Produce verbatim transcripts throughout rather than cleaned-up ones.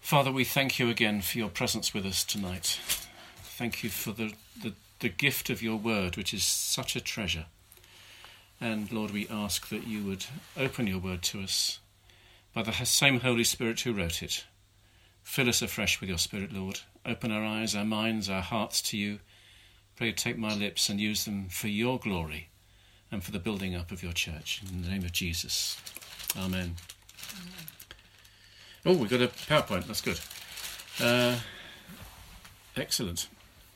Father, we thank you again for your presence with us tonight. Thank you for the, the, the gift of your word, which is such a treasure. And Lord, we ask that you would open your word to us by the same Holy Spirit who wrote it. Fill us afresh with your Spirit, Lord. Open our eyes, our minds, our hearts to you. Pray, take my lips and use them for your glory and for the building up of your church. In the name of Jesus. Amen. Amen. Oh, we've got a PowerPoint. That's good. Uh, excellent.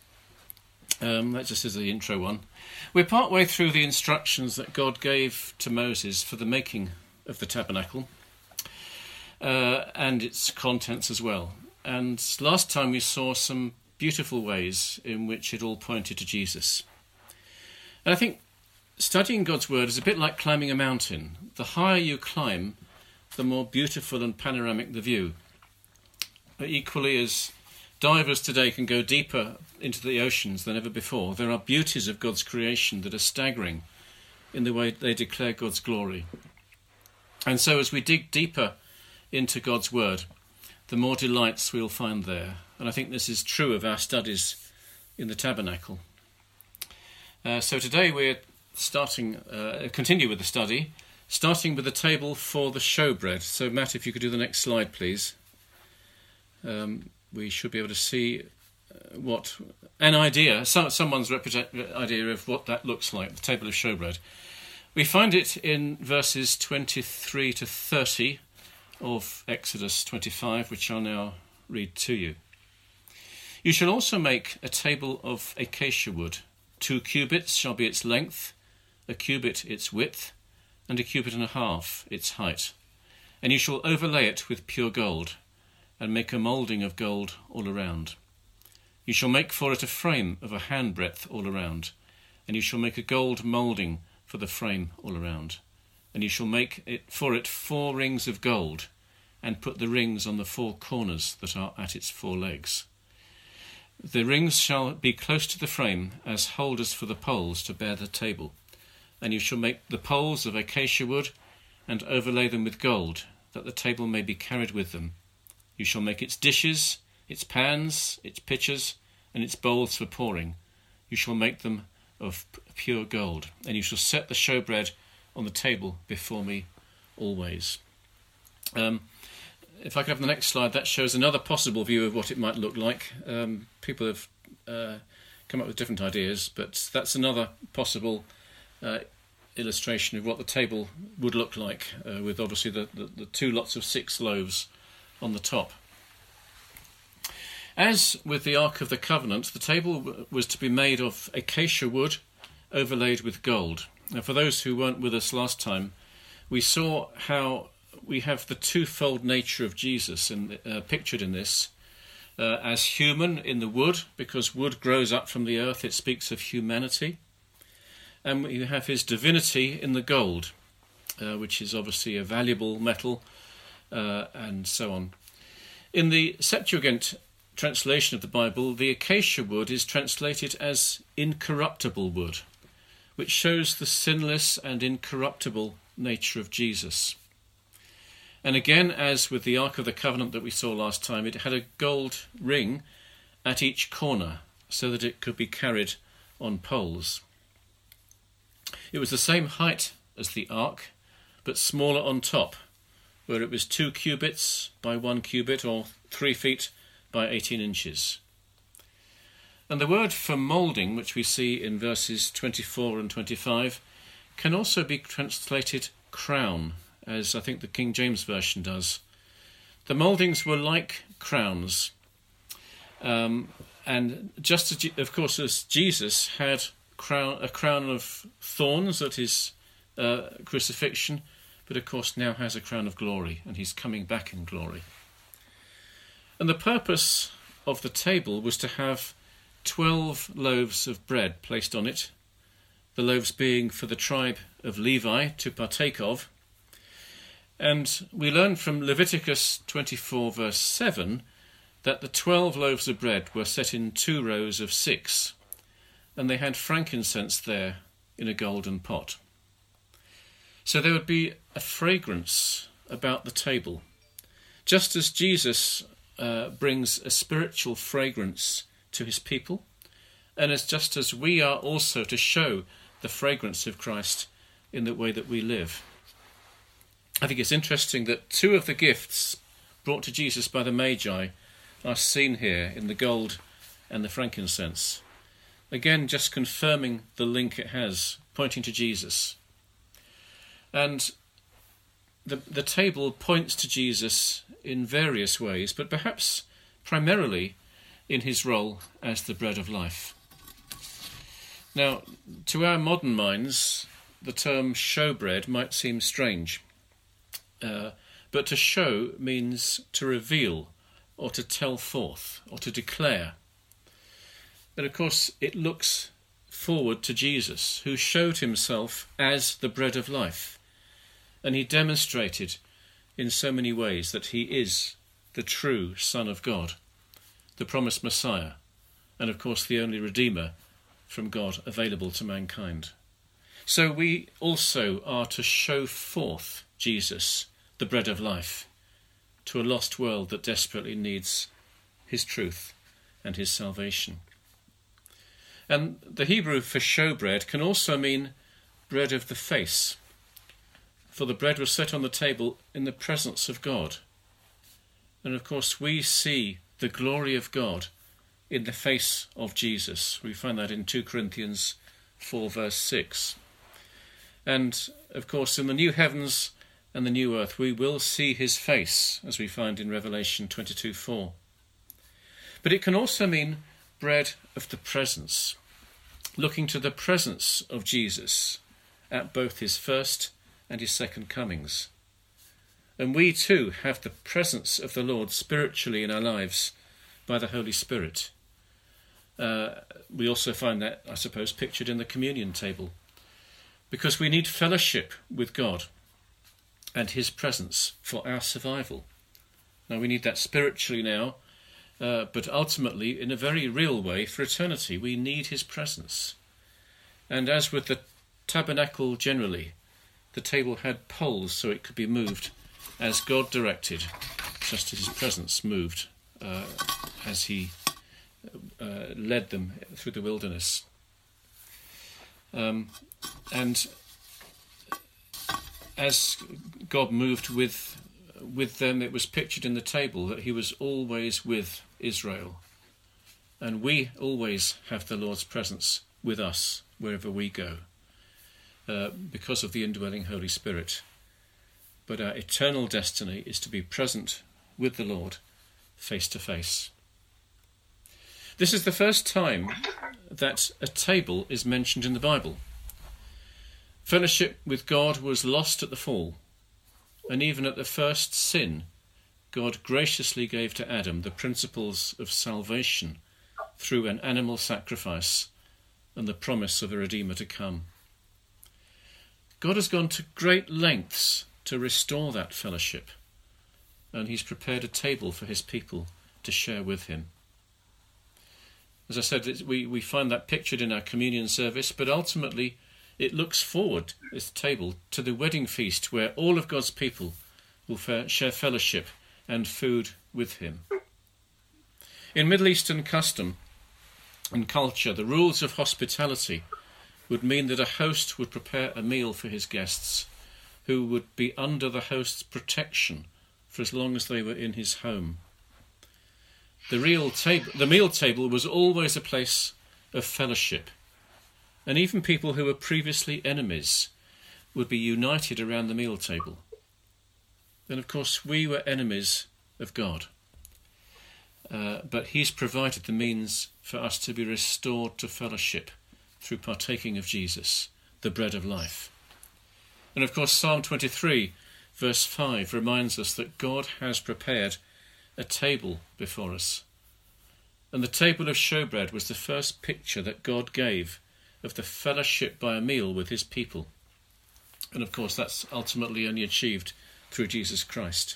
Um, that just is the intro one. We're partway through the instructions that God gave to Moses for the making of the tabernacle uh, and its contents as well. And last time we saw some beautiful ways in which it all pointed to Jesus. And I think studying God's word is a bit like climbing a mountain. The higher you climb, the more beautiful and panoramic the view. But equally, as divers today can go deeper into the oceans than ever before, there are beauties of God's creation that are staggering in the way they declare God's glory. And so as we dig deeper into God's word, the more delights we'll find there. And I think this is true of our studies in the tabernacle. Uh, so today we're starting, uh, continue with the study, starting with the table for the showbread. So Matt, if you could do the next slide, please. Um, we should be able to see uh, what, an idea, some, someone's represent, idea of what that looks like, the table of showbread. We find it in verses twenty-three to thirty of Exodus twenty-five, which I'll now read to you. You shall also make a table of acacia wood. Two cubits shall be its length, a cubit its width, and a cubit and a half its height. And you shall overlay it with pure gold, and make a moulding of gold all around. You shall make for it a frame of a handbreadth all around, and you shall make a gold moulding for the frame all around. And you shall make it for it four rings of gold, and put the rings on the four corners that are at its four legs. The rings shall be close to the frame as holders for the poles to bear the table. And you shall make the poles of acacia wood, and overlay them with gold, that the table may be carried with them. You shall make its dishes, its pans, its pitchers, and its bowls for pouring. You shall make them of pure gold, and you shall set the showbread on the table before me always. Um, if I could have the next slide, that shows another possible view of what it might look like. Um, people have uh, come up with different ideas, but that's another possible Uh, illustration of what the table would look like, uh, with obviously the, the, the two lots of six loaves on the top. As with the Ark of the Covenant, the table w- was to be made of acacia wood overlaid with gold. Now, for those who weren't with us last time, we saw how we have the twofold nature of Jesus in, uh, pictured in this, uh, as human in the wood, because wood grows up from the earth, it speaks of humanity. And we have his divinity in the gold, uh, which is obviously a valuable metal, uh, and so on. In the Septuagint translation of the Bible, the acacia wood is translated as incorruptible wood, which shows the sinless and incorruptible nature of Jesus. And again, as with the Ark of the Covenant that we saw last time, it had a gold ring at each corner so that it could be carried on poles. It was the same height as the ark, but smaller on top, where it was two cubits by one cubit, or three feet by eighteen inches. And the word for moulding, which we see in verses twenty-four and twenty-five, can also be translated crown, as I think the King James Version does. The mouldings were like crowns, um, and just as, of course, as Jesus had Crown, a crown of thorns at his uh, crucifixion, but of course now has a crown of glory, and he's coming back in glory. And the purpose of the table was to have twelve loaves of bread placed on it, the loaves being for the tribe of Levi to partake of. And we learn from Leviticus twenty-four verse seven that the twelve loaves of bread were set in two rows of six, and they had frankincense there in a golden pot. So there would be a fragrance about the table, just as Jesus uh, brings a spiritual fragrance to his people, and it's just as we are also to show the fragrance of Christ in the way that we live. I think it's interesting that two of the gifts brought to Jesus by the Magi are seen here in the gold and the frankincense. Again, just confirming the link it has, pointing to Jesus. And the, the table points to Jesus in various ways, but perhaps primarily in his role as the bread of life. Now, to our modern minds, the term showbread might seem strange, uh, but to show means to reveal or to tell forth or to declare. But of course, it looks forward to Jesus, who showed himself as the bread of life, and he demonstrated in so many ways that he is the true Son of God, the promised Messiah, and of course the only Redeemer from God available to mankind. So we also are to show forth Jesus, the bread of life, to a lost world that desperately needs his truth and his salvation. And the Hebrew for showbread can also mean bread of the face, for the bread was set on the table in the presence of God. And of course we see the glory of God in the face of Jesus. We find that in two Corinthians four verse six. And of course in the new heavens and the new earth we will see his face, as we find in Revelation twenty-two four. But it can also mean bread of the presence, looking to the presence of Jesus at both his first and his second comings. And we too have the presence of the Lord spiritually in our lives by the Holy Spirit. Uh, we also find that, I suppose, pictured in the communion table, because we need fellowship with God and his presence for our survival. Now we need that spiritually now, uh, but ultimately in a very real way for eternity. We need his presence. And as with the tabernacle generally, the table had poles so it could be moved as God directed, just as his presence moved uh, as he uh, led them through the wilderness. Um, and as God moved with with them, it was pictured in the table that he was always with Israel. And we always have the Lord's presence with us wherever we go, uh, because of the indwelling Holy Spirit. But our eternal destiny is to be present with the Lord face to face. This is the first time that a table is mentioned in the Bible. Fellowship with God was lost at the fall, and even at the first sin, God graciously gave to Adam the principles of salvation through an animal sacrifice and the promise of a Redeemer to come. God has gone to great lengths to restore that fellowship, and he's prepared a table for his people to share with him. As I said, we, we find that pictured in our communion service, but ultimately it looks forward, this table, to the wedding feast where all of God's people will share fellowship and food with him. In Middle Eastern custom and culture, the rules of hospitality would mean that a host would prepare a meal for his guests, who would be under the host's protection for as long as they were in his home. The real table, the meal table was always a place of fellowship, and even people who were previously enemies would be united around the meal table. Then, of course, we were enemies of God, uh, but he's provided the means for us to be restored to fellowship through partaking of Jesus, the bread of life. And of course, Psalm twenty-three, verse five, reminds us that God has prepared a table before us. And the table of showbread was the first picture that God gave of the fellowship by a meal with his people. And of course, that's ultimately only achieved through Jesus Christ.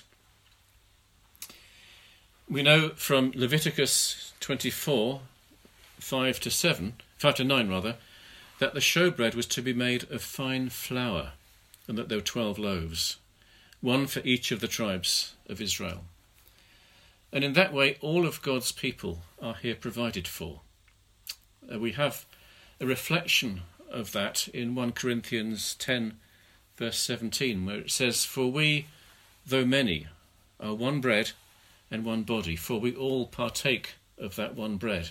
We know from Leviticus twenty-four, five to seven, five to nine rather, that the showbread was to be made of fine flour, and that there were twelve loaves, one for each of the tribes of Israel. And in that way, all of God's people are here provided for. Uh, we have a reflection of that in First Corinthians ten, verse seventeen, where it says, "For we, though many, are one bread and one body, for we all partake of that one bread."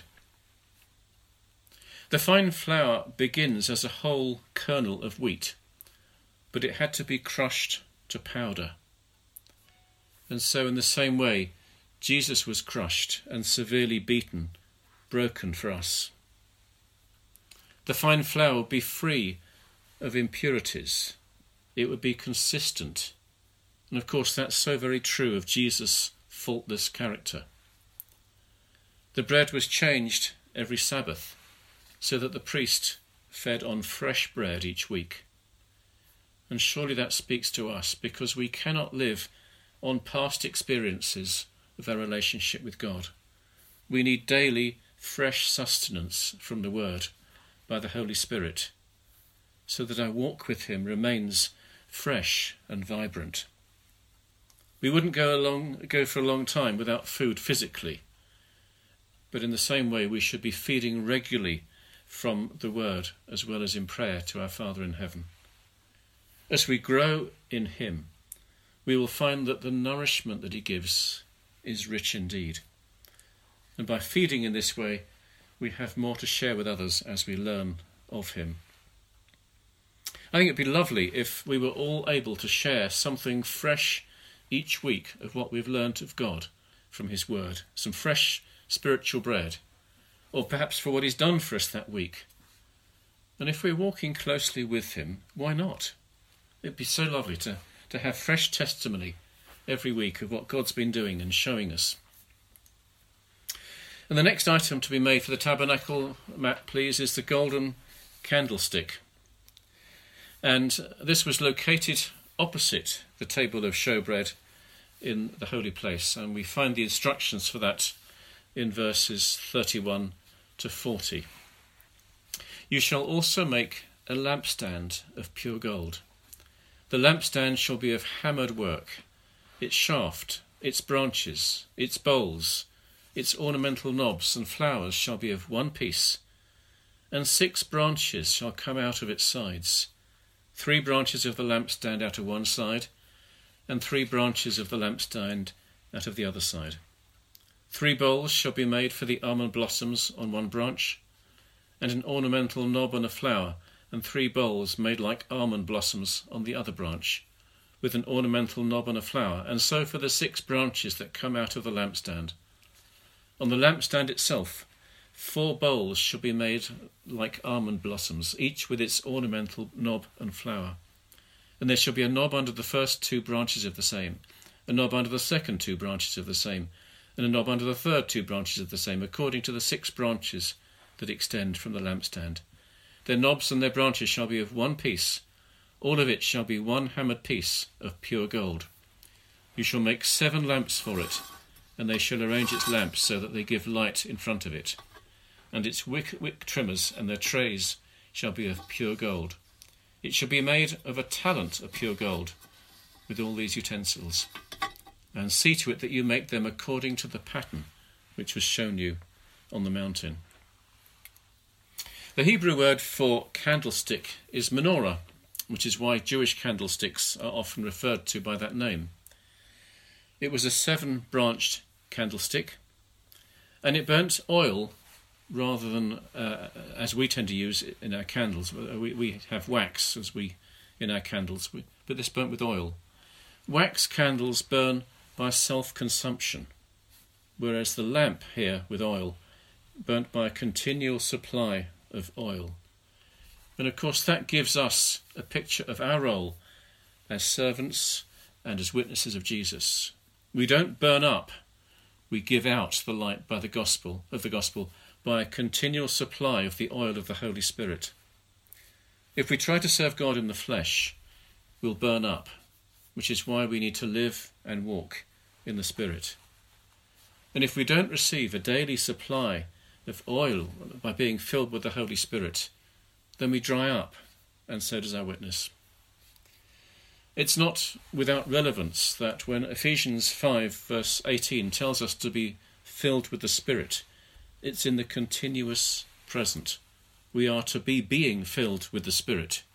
The fine flour begins as a whole kernel of wheat, but it had to be crushed to powder. And so in the same way, Jesus was crushed and severely beaten, broken for us. The fine flour would be free of impurities. It would be consistent. And of course, that's so very true of Jesus' faultless character. The bread was changed every Sabbath, so that the priest fed on fresh bread each week. And surely that speaks to us, because we cannot live on past experiences of our relationship with God. We need daily, fresh sustenance from the Word by the Holy Spirit, so that our walk with Him remains fresh and vibrant. We wouldn't go along, go for a long time without food physically, but in the same way we should be feeding regularly from the Word as well as in prayer to our Father in heaven. As we grow in Him, we will find that the nourishment that He gives is rich indeed. And by feeding in this way, we have more to share with others as we learn of Him. I think it'd be lovely if we were all able to share something fresh each week of what we've learnt of God from His Word, some fresh spiritual bread, or perhaps for what He's done for us that week. And if we're walking closely with Him, why not? It'd be so lovely to, to have fresh testimony every week of what God's been doing and showing us. And the next item to be made for the tabernacle, Matt, please, is the golden candlestick. And this was located opposite the table of showbread in the holy place. And we find the instructions for that in verses thirty-one to forty. "You shall also make a lampstand of pure gold. The lampstand shall be of hammered work. Its shaft, its branches, its bowls, its ornamental knobs and flowers shall be of one piece, and six branches shall come out of its sides, three branches of the lampstand out of one side, and three branches of the lampstand out of the other side. Three bowls shall be made for the almond blossoms on one branch, and an ornamental knob and a flower, and three bowls made like almond blossoms on the other branch, with an ornamental knob and a flower, and so for the six branches that come out of the lampstand. On the lampstand itself, four bowls shall be made like almond blossoms, each with its ornamental knob and flower. And there shall be a knob under the first two branches of the same, a knob under the second two branches of the same, and a knob under the third two branches of the same, according to the six branches that extend from the lampstand. Their knobs and their branches shall be of one piece, all of it shall be one hammered piece of pure gold. You shall make seven lamps for it, and they shall arrange its lamps so that they give light in front of it. And its wick, wick trimmers and their trays shall be of pure gold. It shall be made of a talent of pure gold, with all these utensils. And see to it that you make them according to the pattern which was shown you on the mountain." The Hebrew word for candlestick is menorah, which is why Jewish candlesticks are often referred to by that name. It was a seven-branched candlestick, and it burnt oil rather than, uh, as we tend to use in our candles. We, we have wax as we in our candles, but this burnt with oil. Wax candles burn by self-consumption, whereas the lamp here with oil burnt by a continual supply of oil. And of course that gives us a picture of our role as servants and as witnesses of Jesus. We don't burn up, we give out the light by the gospel of the gospel by a continual supply of the oil of the Holy Spirit. If we try to serve God in the flesh, we'll burn up, which is why we need to live and walk in the Spirit. And if we don't receive a daily supply of oil by being filled with the Holy Spirit, then we dry up, and so does our witness. It's not without relevance that when Ephesians five verse eighteen tells us to be filled with the Spirit, it's in the continuous present. We are to be being filled with the Spirit.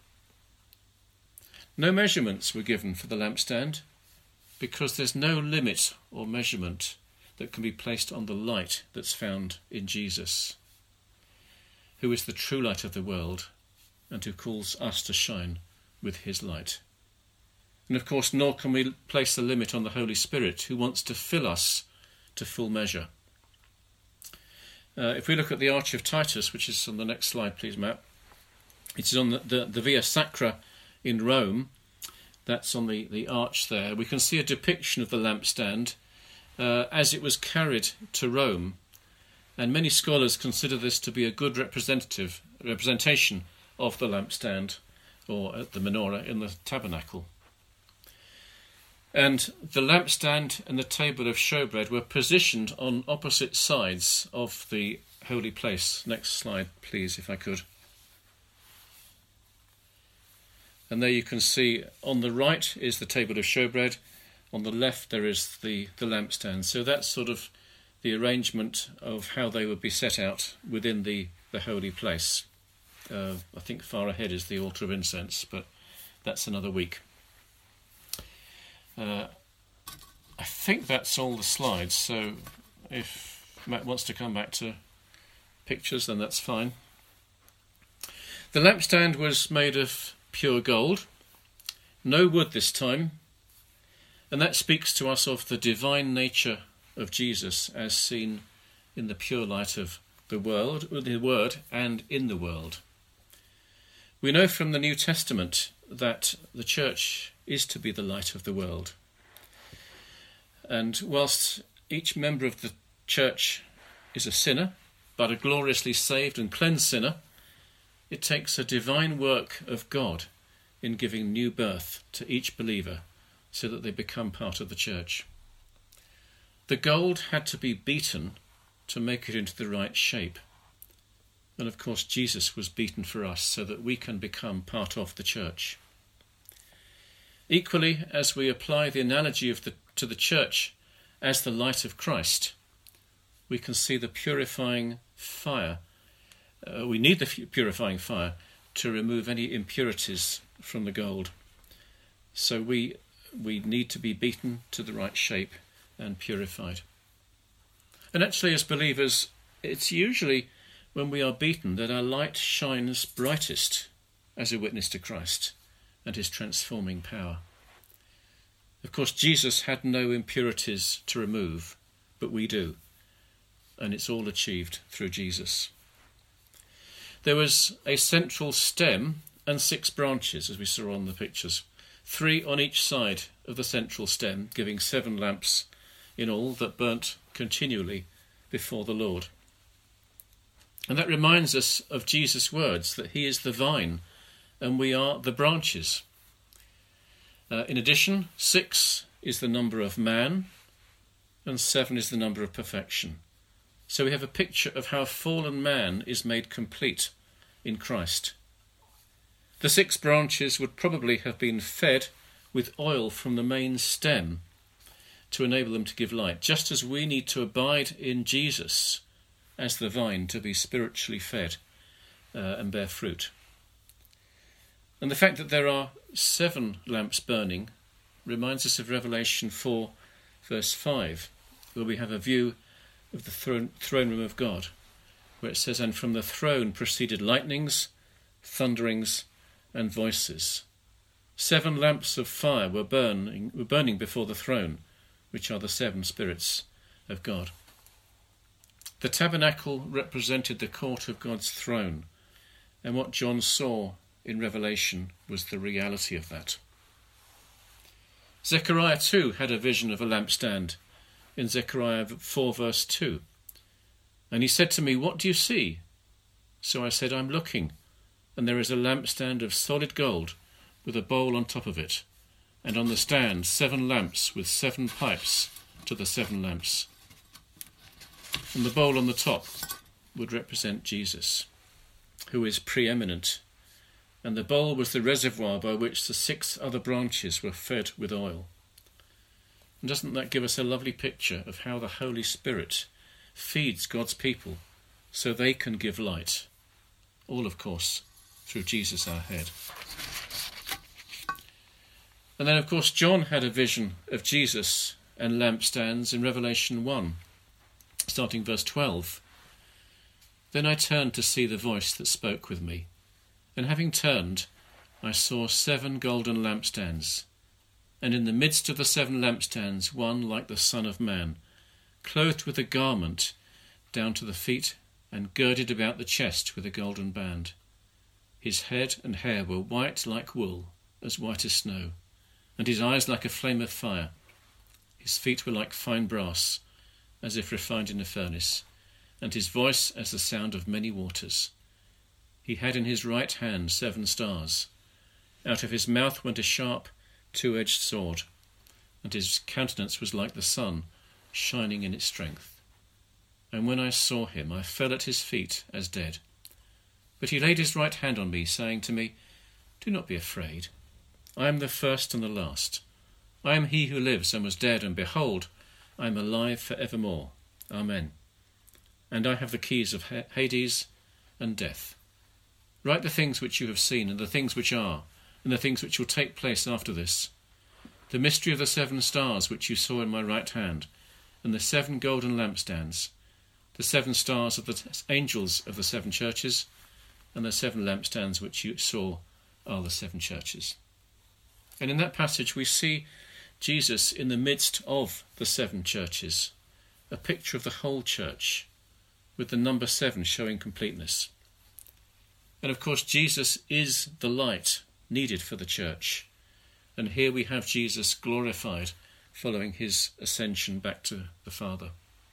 No measurements were given for the lampstand because there's no limit or measurement that can be placed on the light that's found in Jesus, who is the true light of the world and who calls us to shine with his light. And of course, nor can we place the limit on the Holy Spirit, who wants to fill us to full measure. Uh, if we look at the Arch of Titus, which is on the next slide, please, Matt. It's on the, the, the Via Sacra in Rome. That's on the, the arch there. We can see a depiction of the lampstand uh, as it was carried to Rome. And many scholars consider this to be a good representative representation of the lampstand, or at the menorah in the tabernacle. And the lampstand and the table of showbread were positioned on opposite sides of the holy place. Next slide, please, if I could. And there you can see on the right is the table of showbread, on the left there is the, the lampstand. So that's sort of the arrangement of how they would be set out within the, the holy place. Uh, I think far ahead is the altar of incense, but that's another week. Uh, I think that's all the slides, so if Matt wants to come back to pictures, then that's fine. The lampstand was made of pure gold, no wood this time, and that speaks to us of the divine nature of Jesus as seen in the pure light of the world, the Word, and in the world. We know from the New Testament that the church is to be the light of the world. And whilst each member of the church is a sinner, but a gloriously saved and cleansed sinner, it takes a divine work of God in giving new birth to each believer so that they become part of the church. The gold had to be beaten to make it into the right shape. And of course Jesus was beaten for us so that we can become part of the church. Equally, as we apply the analogy of the, to the church as the light of Christ, we can see the purifying fire. Uh, we need the purifying fire to remove any impurities from the gold. So we we need to be beaten to the right shape and purified. And actually, as believers, it's usually when we are beaten that our light shines brightest as a witness to Christ and his transforming power. Of course, Jesus had no impurities to remove, but we do, and it's all achieved through Jesus. There was a central stem and six branches, as we saw on the pictures, three on each side of the central stem, giving seven lamps in all that burnt continually before the Lord. And that reminds us of Jesus' words, that he is the vine and we are the branches. Uh, in addition, six is the number of man and seven is the number of perfection. So we have a picture of how fallen man is made complete in Christ. The six branches would probably have been fed with oil from the main stem to enable them to give light, just as we need to abide in Jesus as the vine to be spiritually fed uh, and bear fruit. And the fact that there are seven lamps burning reminds us of Revelation four, verse five, where we have a view of the throne, throne room of God, where it says, "And from the throne proceeded lightnings, thunderings, and voices. Seven lamps of fire were burning, were burning before the throne, which are the seven spirits of God." The tabernacle represented the court of God's throne, and what John saw in Revelation was the reality of that. Zechariah too had a vision of a lampstand in Zechariah four verse two. "And he said to me, 'What do you see?' So I said, 'I'm looking, and there is a lampstand of solid gold with a bowl on top of it, and on the stand seven lamps with seven pipes to the seven lamps.' And the bowl on the top would represent Jesus, who is preeminent and the bowl was the reservoir by which the six other branches were fed with oil. And doesn't that give us a lovely picture of how the Holy Spirit feeds God's people so they can give light? All, of course, through Jesus our head. And then, of course, John had a vision of Jesus and lampstands in Revelation one, starting verse twelve. Then I turned to see the voice that spoke with me, and having turned, I saw seven golden lampstands, and in the midst of the seven lampstands one like the Son of Man, clothed with a garment down to the feet and girded about the chest with a golden band. His head and hair were white like wool, as white as snow, and his eyes like a flame of fire. His feet were like fine brass, as if refined in a furnace, and his voice as the sound of many waters. He had in his right hand seven stars. Out of his mouth went a sharp, two-edged sword, and his countenance was like the sun, shining in its strength. And when I saw him, I fell at his feet as dead. But he laid his right hand on me, saying to me, Do not be afraid. I am the first and the last. I am he who lives and was dead, and behold, I am alive for evermore. Amen. And I have the keys of Hades and death. Write the things which you have seen, and the things which are, and the things which will take place after this. The mystery of the seven stars which you saw in my right hand, and the seven golden lampstands, the seven stars of the angels of the seven churches, and the seven lampstands which you saw are the seven churches. And in that passage we see Jesus in the midst of the seven churches, a picture of the whole church, with the number seven showing completeness. And of course Jesus is the light needed for the church, and here we have Jesus glorified following his ascension back to the Father.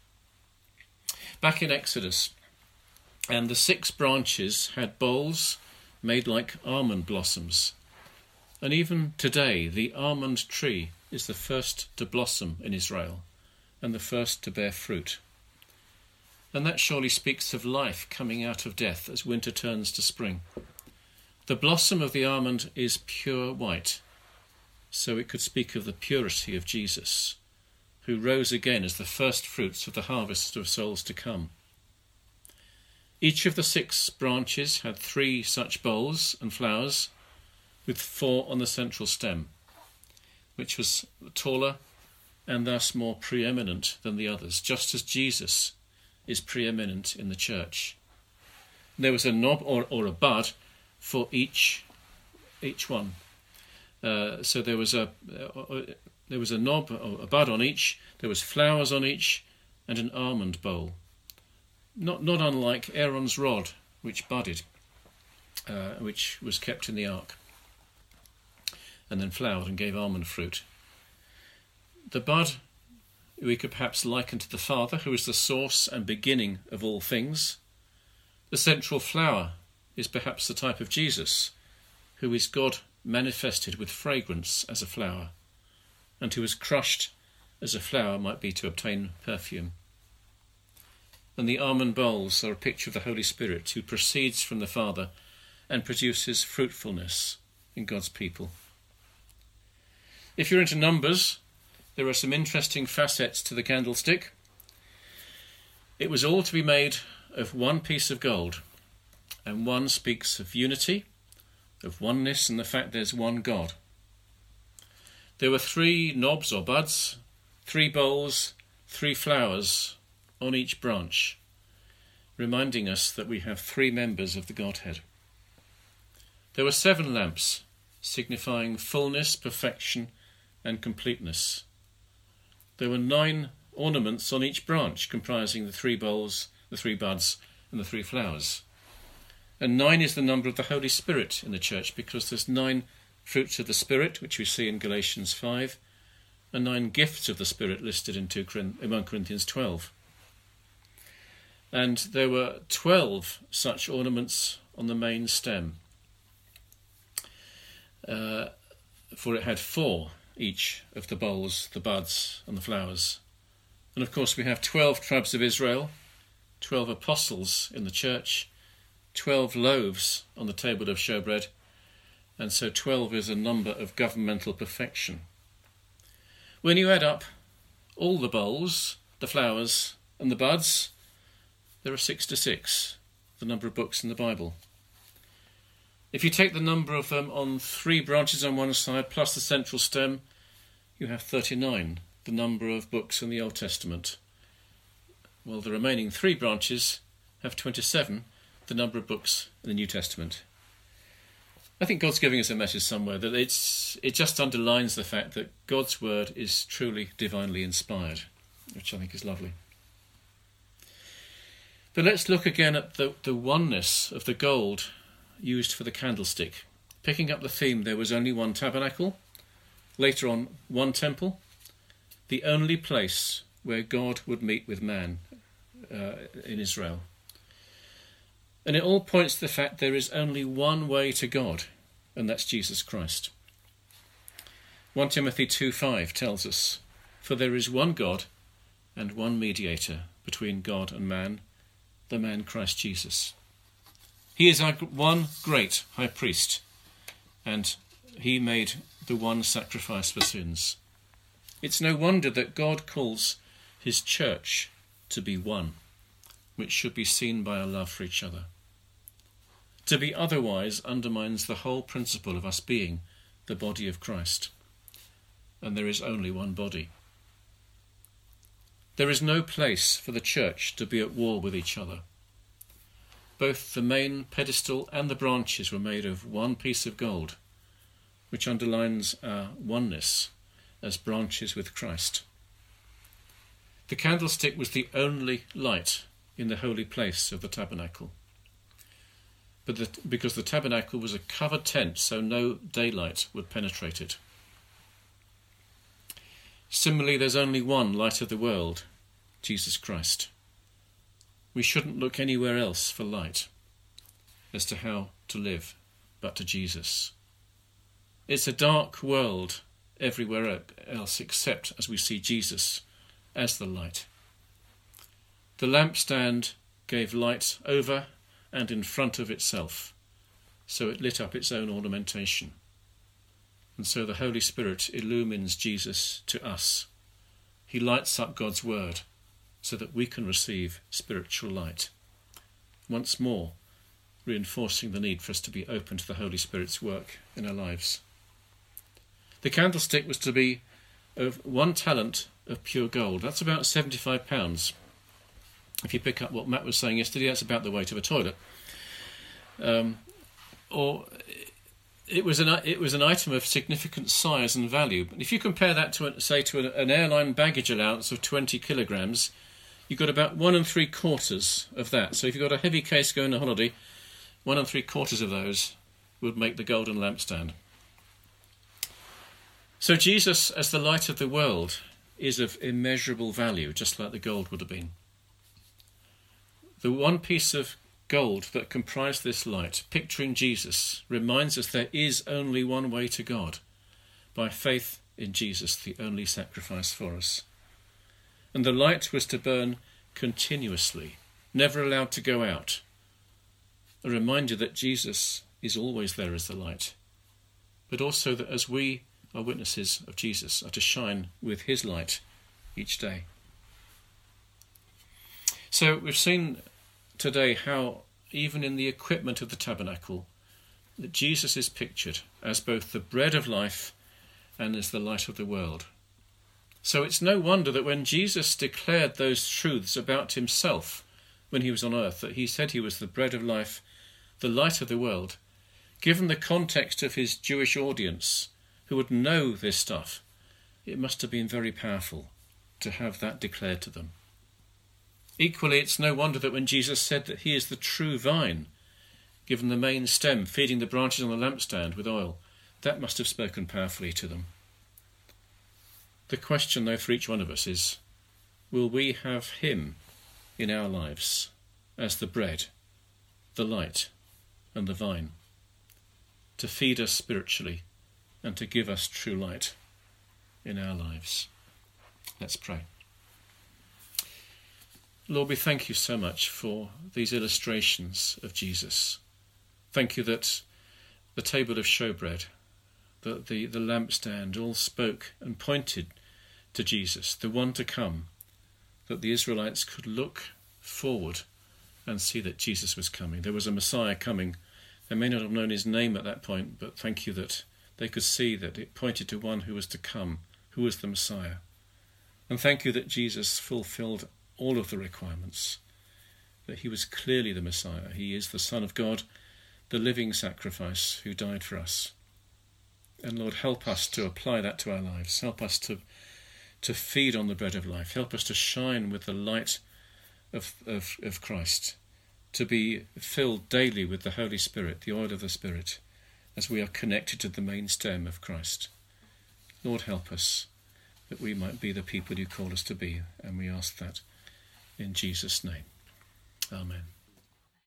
Back in Exodus, and the six branches had bowls made like almond blossoms. And even today, the almond tree is the first to blossom in Israel and the first to bear fruit. And that surely speaks of life coming out of death as winter turns to spring. The blossom of the almond is pure white, so it could speak of the purity of Jesus, who rose again as the first fruits of the harvest of souls to come. Each of the six branches had three such bowls and flowers, with four on the central stem, which was taller and thus more preeminent than the others, just as Jesus is preeminent in the church. There was a knob or, or a bud for each each one. Uh, so there was a uh, there was a knob or a bud on each. There was flowers on each, and an almond bowl. Not not unlike Aaron's rod, which budded, uh, which was kept in the ark, and then flowered and gave almond fruit. The bud we could perhaps liken to the Father, who is the source and beginning of all things. The central flower is perhaps the type of Jesus, who is God manifested with fragrance as a flower, and who was crushed as a flower might be to obtain perfume. And the almond bowls are a picture of the Holy Spirit, who proceeds from the Father and produces fruitfulness in God's people. If you're into numbers, there are some interesting facets to the candlestick. It was all to be made of one piece of gold, and one speaks of unity, of oneness, and the fact there's one God. There were three knobs or buds, three bowls, three flowers on each branch, reminding us that we have three members of the Godhead. There were seven lamps, signifying fullness, perfection, and completeness. There were nine ornaments on each branch, comprising the three bowls, the three buds, and the three flowers. And nine is the number of the Holy Spirit in the church, because there's nine fruits of the Spirit, which we see in Galatians five, and nine gifts of the Spirit listed in First Corinthians twelve. And there were twelve such ornaments on the main stem, uh, for it had four each of the bowls, the buds, and the flowers. And of course we have twelve tribes of Israel, twelve apostles in the church, twelve loaves on the table of showbread, and so twelve is a number of governmental perfection. When you add up all the bowls, the flowers and the buds, there are sixty-six, the number of books in the Bible. If you take the number of them on three branches on one side plus the central stem, you have thirty-nine, the number of books in the Old Testament. While the remaining three branches have twenty-seven, the number of books in the New Testament. I think God's giving us a message somewhere that it's it just underlines the fact that God's word is truly divinely inspired, which I think is lovely. But let's look again at the, the oneness of the gold used for the candlestick. Picking up the theme, there was only one tabernacle, later on one temple, the only place where God would meet with man uh, in Israel. And it all points to the fact there is only one way to God, and that's Jesus Christ. First Timothy two five tells us, "For there is one God and one mediator between God and man, the man Christ Jesus. He is our one great high priest, and he made the one sacrifice for sins." It's no wonder that God calls his church to be one, which should be seen by our love for each other. To be otherwise undermines the whole principle of us being the body of Christ. And there is only one body. There is no place for the church to be at war with each other. Both the main pedestal and the branches were made of one piece of gold, which underlines our oneness as branches with Christ. The candlestick was the only light in the holy place of the tabernacle. But the, because the tabernacle was a covered tent, so no daylight would penetrate it. Similarly, there's only one light of the world, Jesus Christ. We shouldn't look anywhere else for light as to how to live but to Jesus. It's a dark world everywhere else except as we see Jesus as the light. The lampstand gave light over and in front of itself, so it lit up its own ornamentation. And so the Holy Spirit illumines Jesus to us. He lights up God's word so that we can receive spiritual light. Once more, reinforcing the need for us to be open to the Holy Spirit's work in our lives. The candlestick was to be of one talent of pure gold. That's about seventy-five pounds. If you pick up what Matt was saying yesterday, that's about the weight of a toilet. Um, or it was an it was an item of significant size and value. If you compare that to, say, to an airline baggage allowance of twenty kilograms, you've got about one and three quarters of that. So if you've got a heavy case going on holiday, one and three quarters of those would make the golden lampstand. So Jesus, as the light of the world, is of immeasurable value, just like the gold would have been. The one piece of gold that comprised this light, picturing Jesus, reminds us there is only one way to God, by faith in Jesus, the only sacrifice for us. And the light was to burn continuously, never allowed to go out. A reminder that Jesus is always there as the light, but also that as we are witnesses of Jesus, are to shine with his light each day. So we've seen today how even in the equipment of the tabernacle that Jesus is pictured as both the bread of life and as the light of the world. So it's no wonder that when Jesus declared those truths about himself when he was on earth, that he said he was the bread of life, the light of the world, given the context of his Jewish audience who would know this stuff, it must have been very powerful to have that declared to them. Equally, it's no wonder that when Jesus said that he is the true vine, given the main stem feeding the branches on the lampstand with oil, that must have spoken powerfully to them. The question, though, for each one of us is, will we have him in our lives as the bread, the light, and the vine, to feed us spiritually and to give us true light in our lives? Let's pray. Lord, we thank you so much for these illustrations of Jesus. Thank you that the table of showbread, the, the, the lampstand, all spoke and pointed to Jesus, the one to come, that the Israelites could look forward and see that Jesus was coming. There was a Messiah coming. They may not have known his name at that point, but thank you that they could see that it pointed to one who was to come, who was the Messiah. And thank you that Jesus fulfilled all of the requirements, that he was clearly the Messiah. He is the Son of God, the living sacrifice who died for us. And Lord, help us to apply that to our lives. Help us to, to feed on the bread of life. Help us to shine with the light of, of, of Christ, to be filled daily with the Holy Spirit, the oil of the Spirit, as we are connected to the main stem of Christ. Lord, help us that we might be the people you call us to be, and we ask that in Jesus' name. Amen.